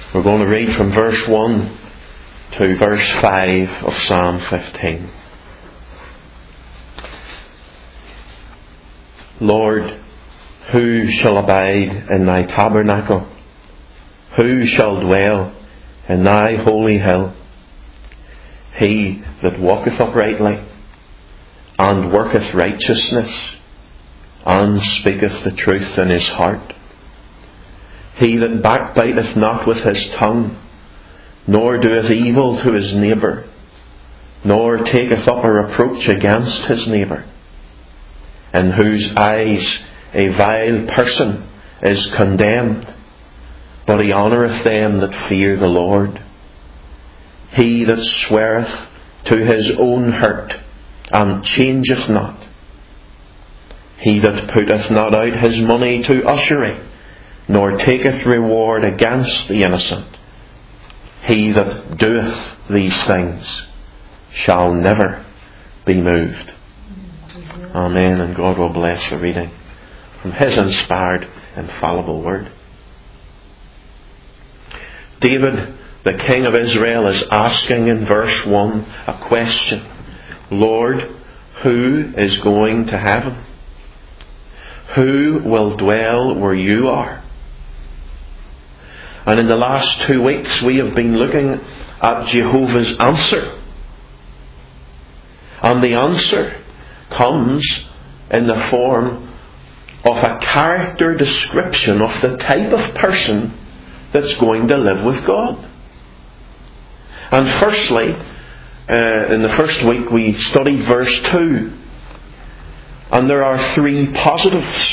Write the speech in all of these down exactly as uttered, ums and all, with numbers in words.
We're going to read from verse one to verse five of Psalm fifteen. Lord, who shall abide in thy tabernacle? Who shall dwell in thy holy hill? He that walketh uprightly, and worketh righteousness, and speaketh the truth in his heart. He that backbiteth not with his tongue, nor doeth evil to his neighbour, nor taketh up a reproach against his neighbour, in whose eyes a vile person is condemned, but he honoureth them that fear the Lord. He that sweareth to his own hurt, and changeth not. He that putteth not out his money to usury, nor taketh reward against the innocent. He that doeth these things shall never be moved. Amen. And God will bless the reading from His inspired, infallible word. David, the King of Israel, is asking in verse one a question. Lord, who is going to heaven? Who will dwell where you are? And in the last two weeks we have been looking at Jehovah's answer. And the answer comes in the form of a character description of the type of person that's going to live with God. And firstly, uh, in the first week we studied verse two. And there are three positives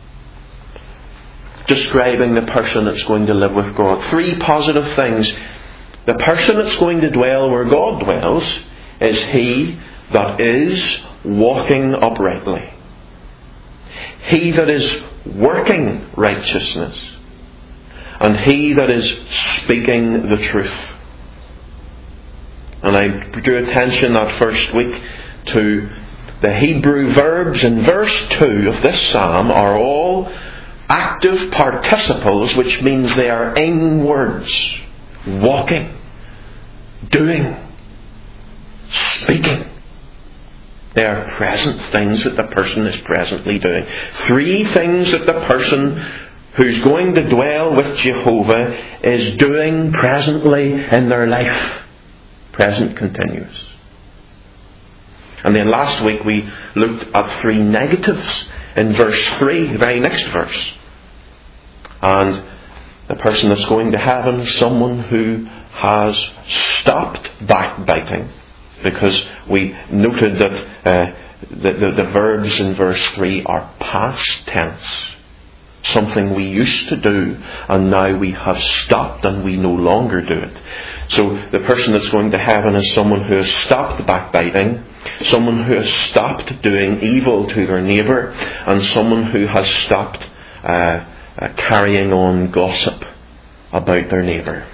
describing the person that's going to live with God. Three positive things. The person that's going to dwell where God dwells is he that is walking uprightly. He that is working righteousness. And he that is speaking the truth. And I drew attention that first week to the Hebrew verbs in verse two of this psalm are all active participles, which means they are in words. Walking, doing, speaking. They are present things that the person is presently doing. Three things that the person who's going to dwell with Jehovah is doing presently in their life. Present continuous. And then last week we looked at three negatives in verse three, the very next verse. And the person that's going to heaven is someone who has stopped backbiting. Because we noted that uh, the, the, the verbs in verse three are past tense. Something we used to do and now we have stopped and we no longer do it. So the person that's going to heaven is someone who has stopped backbiting, someone who has stopped doing evil to their neighbour, and someone who has stopped uh, uh, carrying on gossip about their neighbour.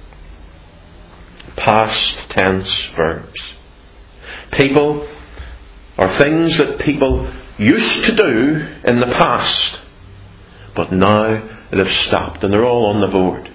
Past tense verbs. People are things that people used to do in the past, but now they've stopped and they're all on the board.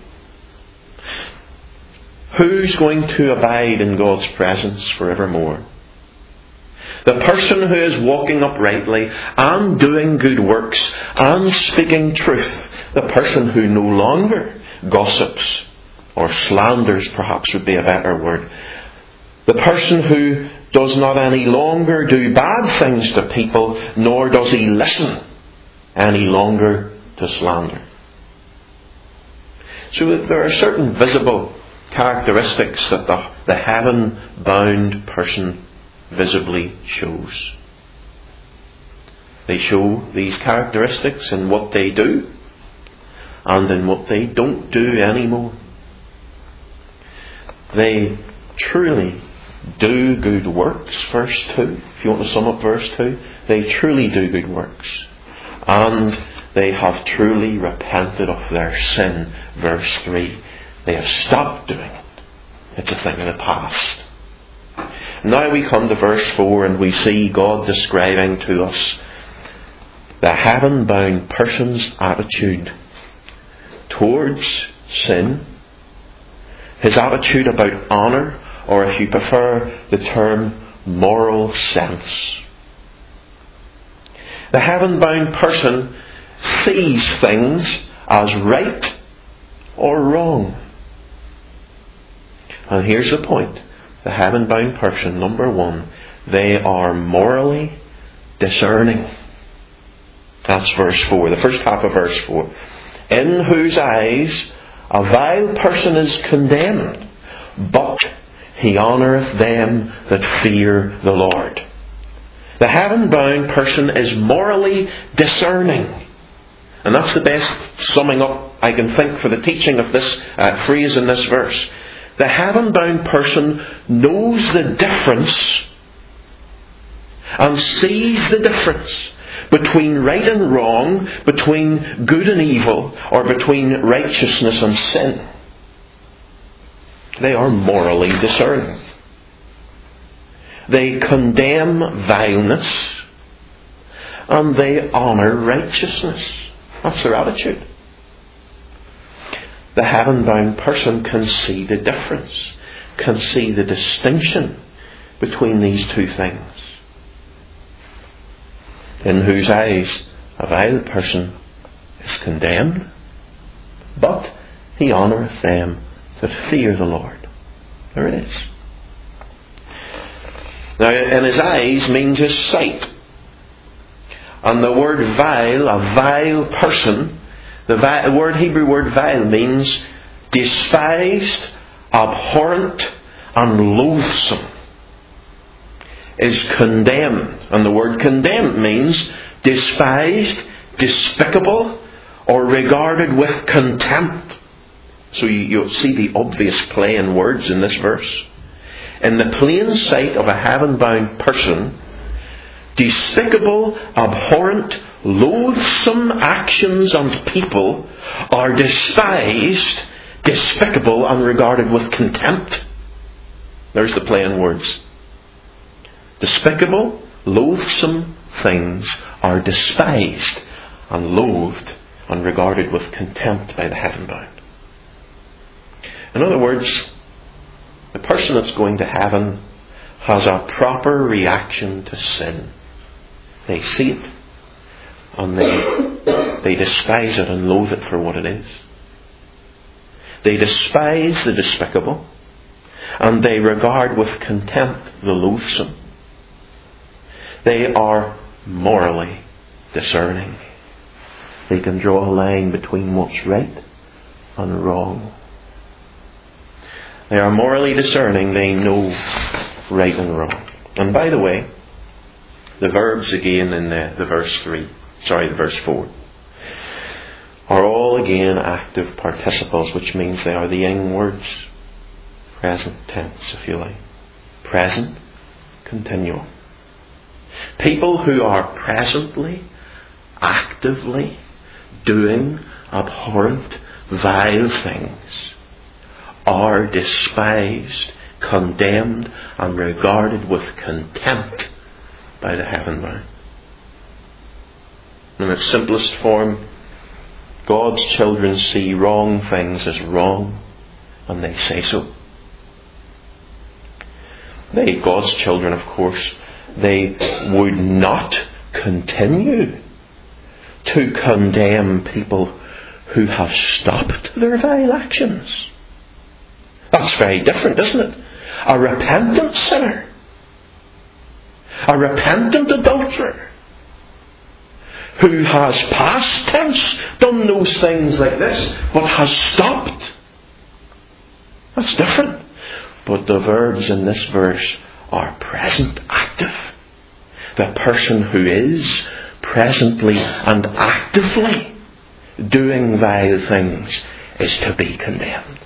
Who's going to abide in God's presence forevermore? The person who is walking uprightly and doing good works and speaking truth. The person who no longer gossips or slanders, perhaps would be a better word. The person who does not any longer do bad things to people, nor does he listen any longer to slander. So there are certain visible characteristics that the, the heaven-bound person visibly shows. They show these characteristics in what they do and in what they don't do anymore. They truly do good works, verse two. If you want to sum up verse two, they truly do good works. And they have truly repented of their sin, verse three. They have stopped doing it. It's a thing of the past. Now we come to verse four and we see God describing to us the heaven-bound person's attitude towards sin his attitude about honour, or if you prefer the term, moral sense. The heaven-bound person sees things as right or wrong. And here's the point. The heaven-bound person, number one, they are morally discerning. That's verse four, the first half of verse four. In whose eyes a vile person is condemned, but he honoureth them that fear the Lord. The heaven-bound person is morally discerning. And that's the best summing up I can think for the teaching of this uh, phrase in this verse. The heaven-bound person knows the difference and sees the difference between right and wrong, between good and evil, or between righteousness and sin. They are morally discerning. They condemn vileness and they honour righteousness. That's their attitude. The heaven-bound person can see the difference, can see the distinction between these two things. In whose eyes a vile person is condemned, but he honoureth them that fear the Lord. There it is. Now, in his eyes means his sight. And the word vile, a vile person, the vi- word Hebrew word vile means despised, abhorrent, and loathsome. Is condemned. And the word condemned means despised, despicable, or regarded with contempt. So you, you'll see the obvious play in words in this verse. In the plain sight of a heaven-bound person, despicable, abhorrent, loathsome actions and people are despised, despicable, and regarded with contempt. There's the play in words. Despicable, loathsome things are despised and loathed and regarded with contempt by the heaven-bound. In other words, the person that's going to heaven has a proper reaction to sin. They see it and they, they despise it and loathe it for what it is. They despise the despicable and they regard with contempt the loathsome. They are morally discerning. They can draw a line between what's right and wrong. They are morally discerning. They know right and wrong. And by the way, the verbs again in the, the verse three, sorry, the verse four, are all again active participles, which means they are the ing words. Present tense, if you like. Present continuum. People who are presently, actively doing abhorrent, vile things are despised, condemned, and regarded with contempt by the heaven-bound. In its simplest form, God's children see wrong things as wrong, and they say so. They, God's children, of course, they would not continue to condemn people who have stopped their vile actions. That's very different, isn't it? A repentant sinner, a repentant adulterer, who has past tense done those things like this, but has stopped. That's different. But the verbs in this verse are present active. The person who is presently and actively doing vile things is to be condemned.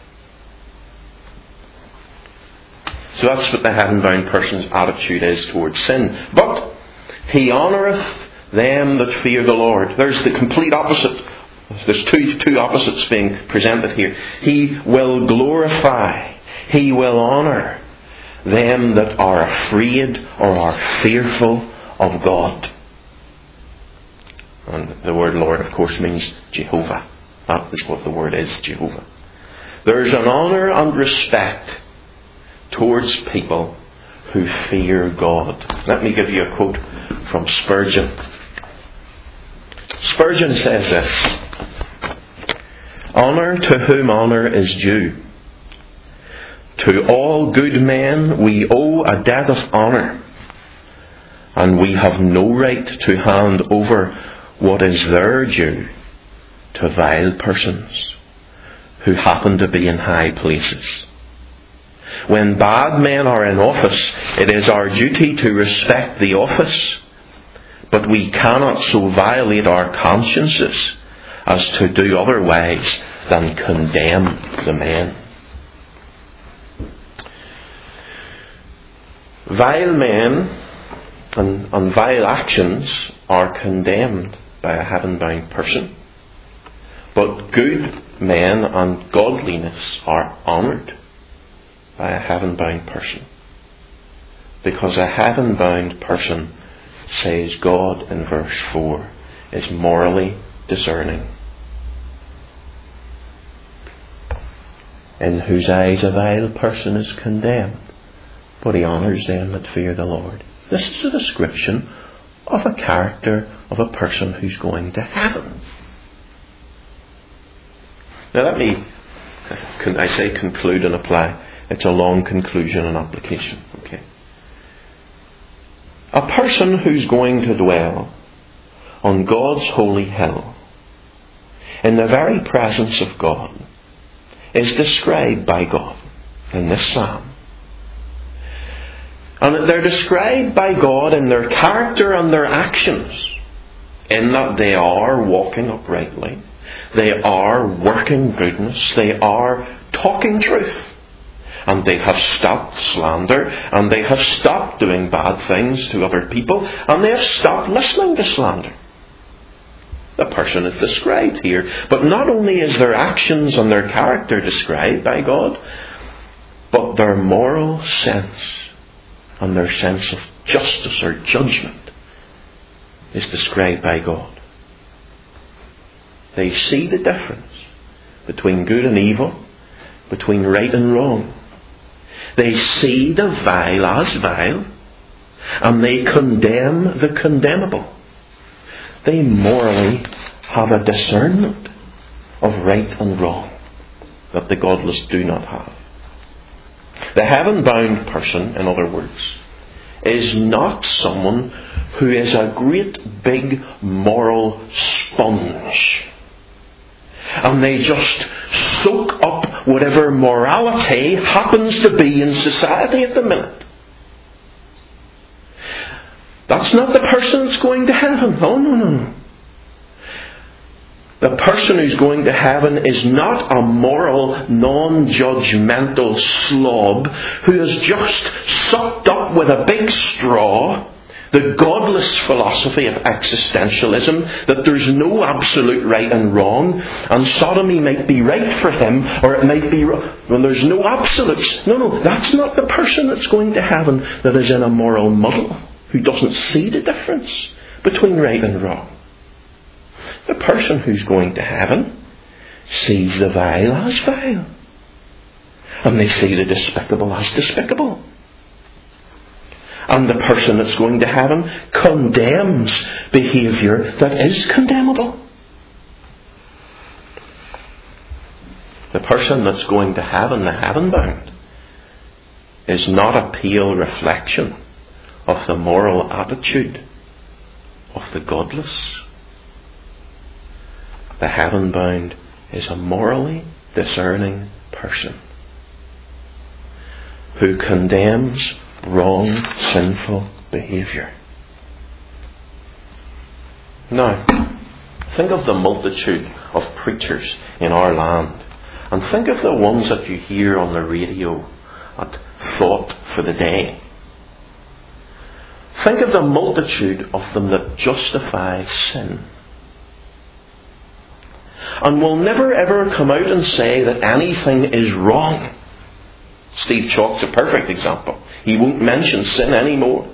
So that's what the heaven-bound person's attitude is towards sin. But he honoureth them that fear the Lord. There's the complete opposite. There's two, two opposites being presented here. He will glorify, he will honour them that are afraid or are fearful of God. And the word Lord, of course, means Jehovah. That is what the word is, Jehovah. There's an honour and respect towards people who fear God. Let me give you a quote from Spurgeon. Spurgeon says this: "Honour to whom honour is due. To all good men we owe a debt of honour, and we have no right to hand over what is their due to vile persons who happen to be in high places. When bad men are in office, it is our duty to respect the office, but we cannot so violate our consciences as to do otherwise than condemn the men." Vile men and, and vile actions are condemned by a heaven-bound person, but good men and godliness are honoured by a heaven-bound person, because a heaven-bound person, says God in verse four, is morally discerning, in whose eyes a vile person is condemned, but he honours them that fear the Lord. This is a description of a character of a person who's going to heaven. Now let me, I say conclude and apply. It's a long conclusion and application. Okay. A person who's going to dwell on God's holy hill, in the very presence of God, is described by God in this psalm. And they're described by God in their character and their actions, in that they are walking uprightly, they are working goodness, they are talking truth, and they have stopped slander, and they have stopped doing bad things to other people, and they have stopped listening to slander. The person is described here. But not only is their actions and their character described by God, but their moral sense and their sense of justice or judgment is described by God. They see the difference between good and evil, between right and wrong. They see the vile as vile, and they condemn the condemnable. They morally have a discernment of right and wrong that the godless do not have. The heaven-bound person, in other words, is not someone who is a great big moral sponge, and they just soak up whatever morality happens to be in society at the minute. That's not the person that's going to heaven. Oh, no, no, no. The person who's going to heaven is not a moral, non-judgmental slob who has just sucked up with a big straw the godless philosophy of existentialism, that there's no absolute right and wrong, and sodomy might be right for him, or it might be wrong. Well, there's no absolutes. No, no, that's not the person that's going to heaven that is in a moral muddle, who doesn't see the difference between right and wrong. The person who's going to heaven sees the vile as vile, and they see the despicable as despicable. And the person that's going to heaven condemns behaviour that is condemnable. The person that's going to heaven, the heaven-bound, is not a pale reflection of the moral attitude of the godless. The heaven-bound is a morally discerning person who condemns wrong, sinful behaviour. Now, think of the multitude of preachers in our land, and think of the ones that you hear on the radio at Thought for the Day. Think of the multitude of them that justify sin, and will never ever come out and say that anything is wrong. Steve Chalke's a perfect example. He won't mention sin anymore.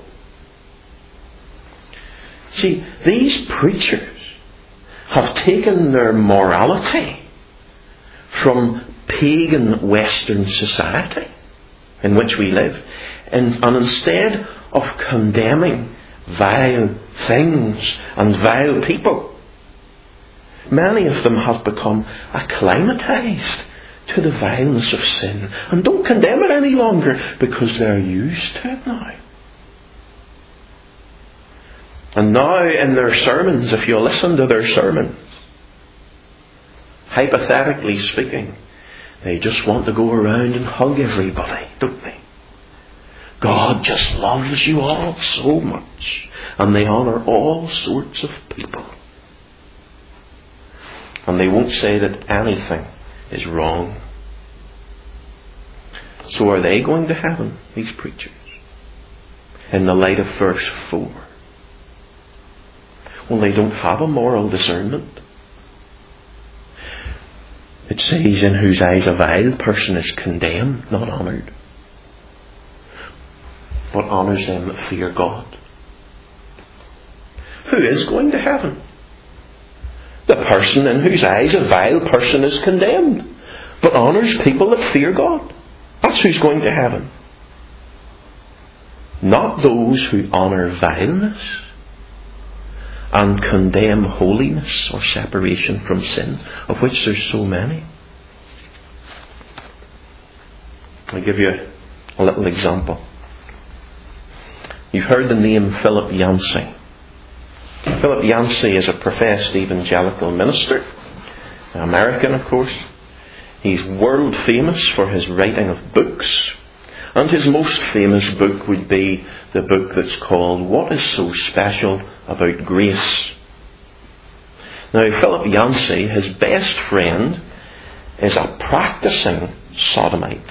See, these preachers have taken their morality from pagan Western society in which we live. And, and instead of condemning vile things and vile people, many of them have become acclimatized to the vileness of sin and don't condemn it any longer because they're used to it now. And now in their sermons, if you listen to their sermons, hypothetically speaking, they just want to go around and hug everybody, don't they? God just loves you all so much, and they honour all sorts of people. And they won't say that anything is wrong. So are they going to heaven, these preachers? In the light of verse four. Well, they don't have a moral discernment. It says, in whose eyes a vile person is condemned, not honoured, but honours them that fear God. Who is going to heaven? The person in whose eyes a vile person is condemned, but honours people that fear God. That's who's going to heaven. Not those who honour vileness and condemn holiness or separation from sin, of which there's so many. I'll give you a little example. You've heard the name Philip Yancey. Philip Yancey is a professed evangelical minister, American of course. He's world famous for his writing of books, and his most famous book would be the book that's called What is So Special About Grace? Now, Philip Yancey, his best friend, is a practicing sodomite.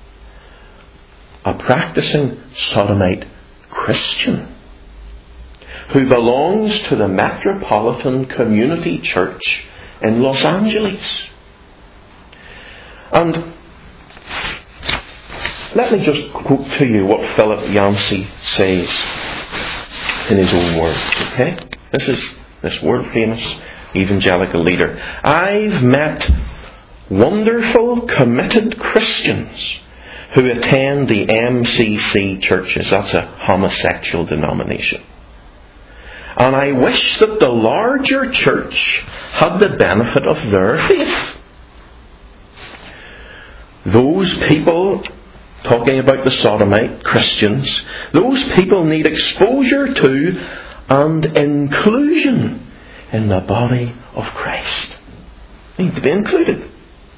A practicing sodomite Christian who belongs to the Metropolitan Community Church in Los Angeles. And let me just quote to you what Philip Yancey says in his own words, okay? This is this world-famous evangelical leader. I've met wonderful, committed Christians who attend the M C C churches. That's a homosexual denomination. And I wish that the larger church had the benefit of their faith. Those people, talking about the sodomite Christians, those people need exposure to and inclusion in the body of Christ. They need to be included.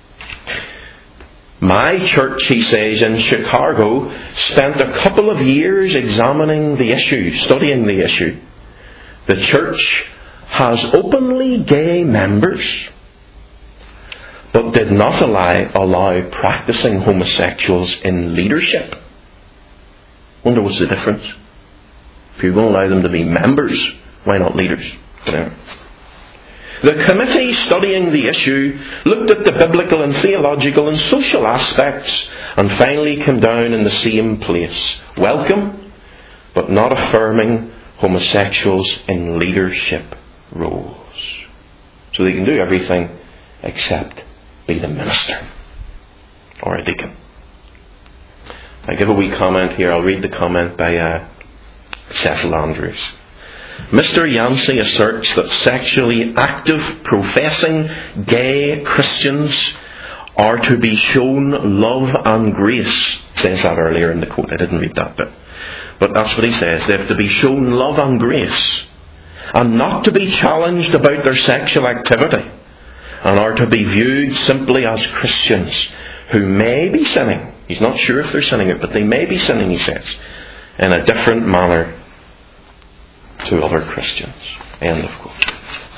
My church, he says, in Chicago, spent a couple of years examining the issue, studying the issue. The church has openly gay members, but did not allow, allow practicing homosexuals in leadership. Wonder what's the difference? If you're going to allow them to be members, why not leaders? Whatever. The committee studying the issue looked at the biblical and theological and social aspects and finally came down in the same place. Welcome, but not affirming homosexuals in leadership roles. So they can do everything except be the minister or a deacon. I give a wee comment here. I'll read the comment by uh, Cecil Andrews. Mister Yancey asserts that sexually active, professing gay Christians are to be shown love and grace. Says that earlier in the quote. I didn't read that bit. But that's what he says. They have to be shown love and grace, and not to be challenged about their sexual activity, and are to be viewed simply as Christians who may be sinning. He's not sure if they're sinning, but they may be sinning, he says, in a different manner to other Christians. End of quote.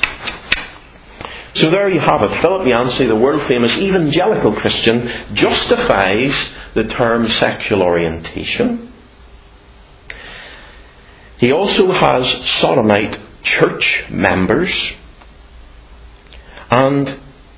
So there you have it. Philip Yancey, the world-famous evangelical Christian, justifies the term sexual orientation. He also has sodomite church members. And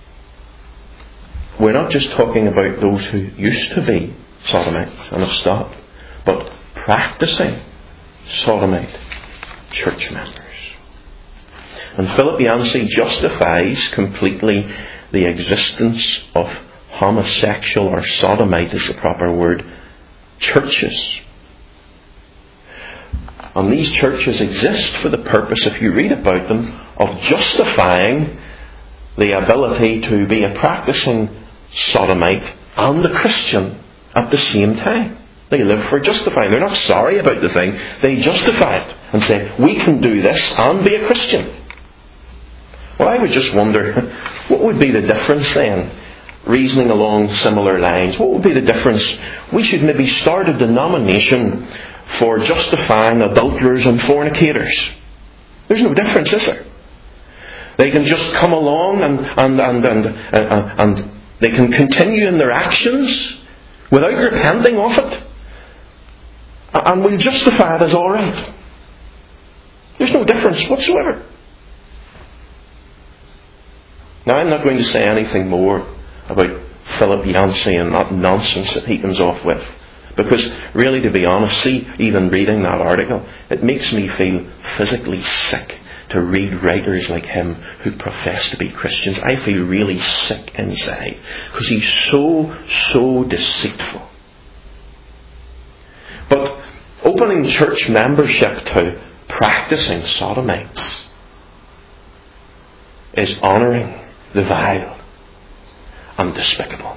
we're not just talking about those who used to be sodomites and have stopped, but practicing sodomite church members. And Philip Yancey justifies completely the existence of homosexual, or sodomite is the proper word, churches. And these churches exist for the purpose, if you read about them, of justifying the ability to be a practicing sodomite and a Christian at the same time. They live for justifying. They're not sorry about the thing. They justify it and say, we can do this and be a Christian. Well, I would just wonder, what would be the difference then? Reasoning along similar lines, what would be the difference? We should maybe start a denomination for justifying adulterers and fornicators. There's no difference, is there? They can just come along and and and and, and, and they can continue in their actions without repenting of it, and we'll justify it as all right. There's no difference whatsoever. Now, I'm not going to say anything more about Philip Yancey and that nonsense that he comes off with, because really, to be honest, see, even reading that article, it makes me feel physically sick to read writers like him who profess to be Christians. I feel really sick inside, because he's so, so deceitful. But opening church membership to practicing sodomites is honouring the vile and despicable.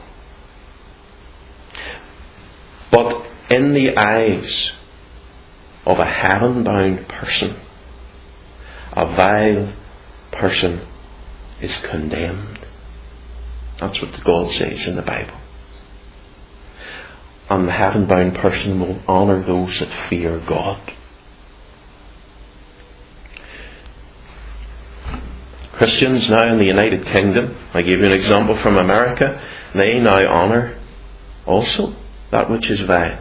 But in the eyes of a heaven-bound person, a vile person is condemned. That's what God says in the Bible. And the heaven-bound person will honour those that fear God. Christians now in the United Kingdom, I gave you an example from America, they now honour also that which is vile.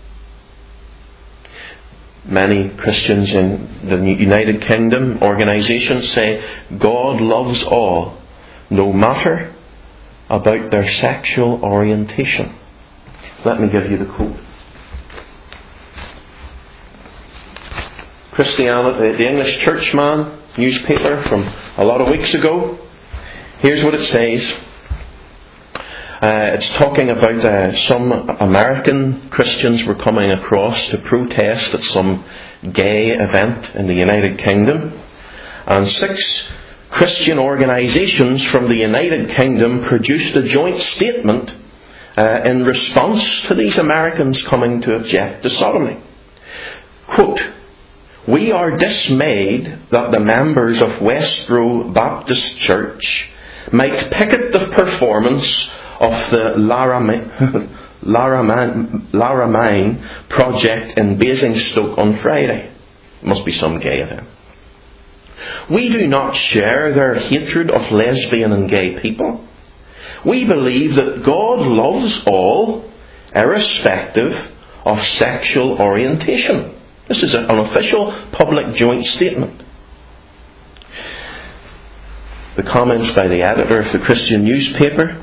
Many Christians in the United Kingdom organisations say God loves all, no matter about their sexual orientation. Let me give you the quote. Christianity, the English Churchman newspaper from a lot of weeks ago. Here's what it says. Uh, it's talking about uh, some American Christians were coming across to protest at some gay event in the United Kingdom. And six Christian organisations from the United Kingdom produced a joint statement uh, in response to these Americans coming to object to sodomy. Quote, "We are dismayed that the members of Westrow Baptist Church might picket the performance of the Laramine project in Basingstoke on Friday." Must be some gay event. "We do not share their hatred of lesbian and gay people. We believe that God loves all, irrespective of sexual orientation." This is an official public joint statement. The comments by the editor of the Christian newspaper.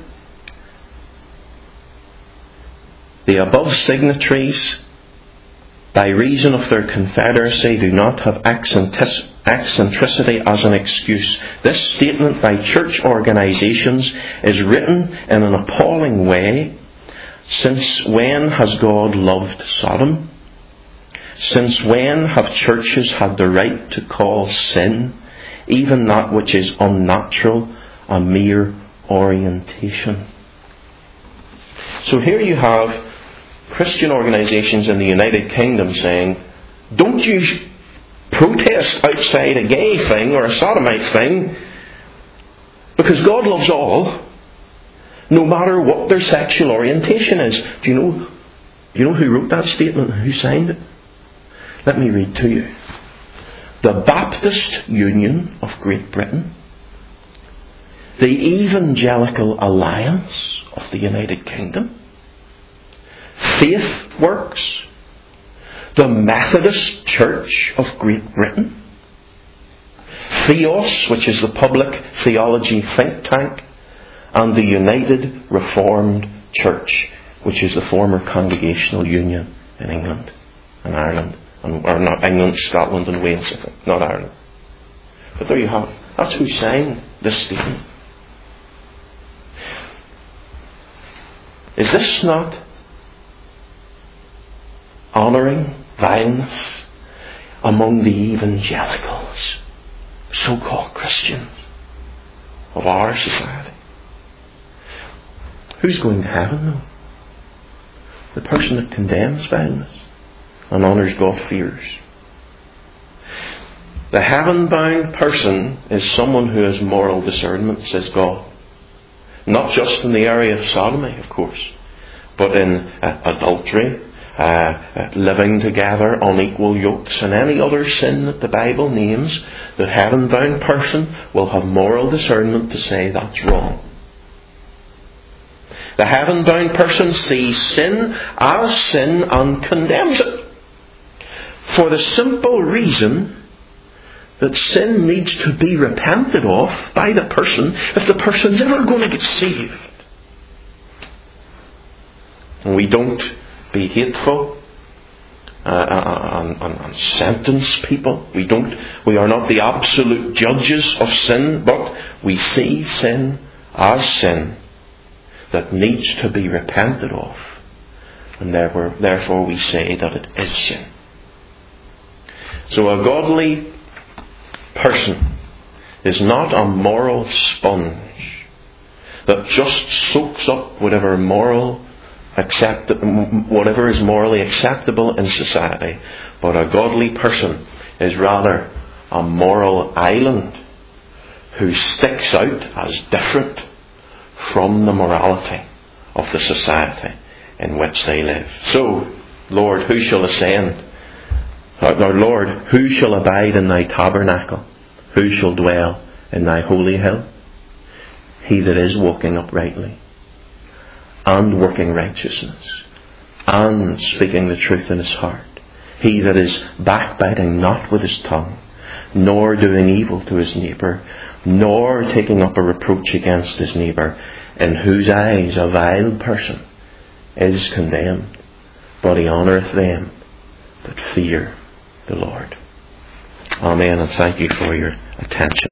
"The above signatories, by reason of their confederacy, do not have eccentricity as an excuse. This statement by church organisations is written in an appalling way. Since when has God loved Sodom? Since when have churches had the right to call sin, even that which is unnatural, a mere orientation?" So here you have Christian organisations in the United Kingdom saying, don't you protest outside a gay thing or a sodomite thing, because God loves all, no matter what their sexual orientation is. Do you know, do you know who wrote that statement and who signed it? Let me read to you. The Baptist Union of Great Britain, the Evangelical Alliance of the United Kingdom, Faith Works, the Methodist Church of Great Britain, Theos, which is the public theology think tank, and the United Reformed Church, which is the former Congregational Union in England and Ireland. And, or not England, Scotland and Wales, I think, not Ireland. But there you have it. That's who signed this statement. Is this not honouring vileness among the evangelicals, so-called Christians of our society? Who's going to heaven though? The person that condemns violence and honours God-fearers. The heaven-bound person is someone who has moral discernment, says God. Not just in the area of sodomy, of course, but in uh, adultery, uh, uh, living together on equal yokes, and any other sin that the Bible names. The heaven-bound person will have moral discernment to say that's wrong. The heaven-bound person sees sin as sin and condemns it, for the simple reason that sin needs to be repented of by the person if the person's ever going to get saved. And we don't be hateful uh, and, and, and sentence people. We don't. We are not the absolute judges of sin, but we see sin as sin that needs to be repented of, and therefore, therefore we say that it is sin. So a godly person is not a moral sponge that just soaks up whatever moral accept whatever is morally acceptable in society, but a godly person is rather a moral island who sticks out as different from the morality of the society in which they live. So, Lord, who shall ascend? Our Lord, who shall abide in thy tabernacle? Who shall dwell in thy holy hill? He that is walking uprightly, and working righteousness, and speaking the truth in his heart. He that is backbiting not with his tongue, nor doing evil to his neighbour, nor taking up a reproach against his neighbour, in whose eyes a vile person is condemned, but he honoureth them that fear the Lord. Amen, and thank you for your attention.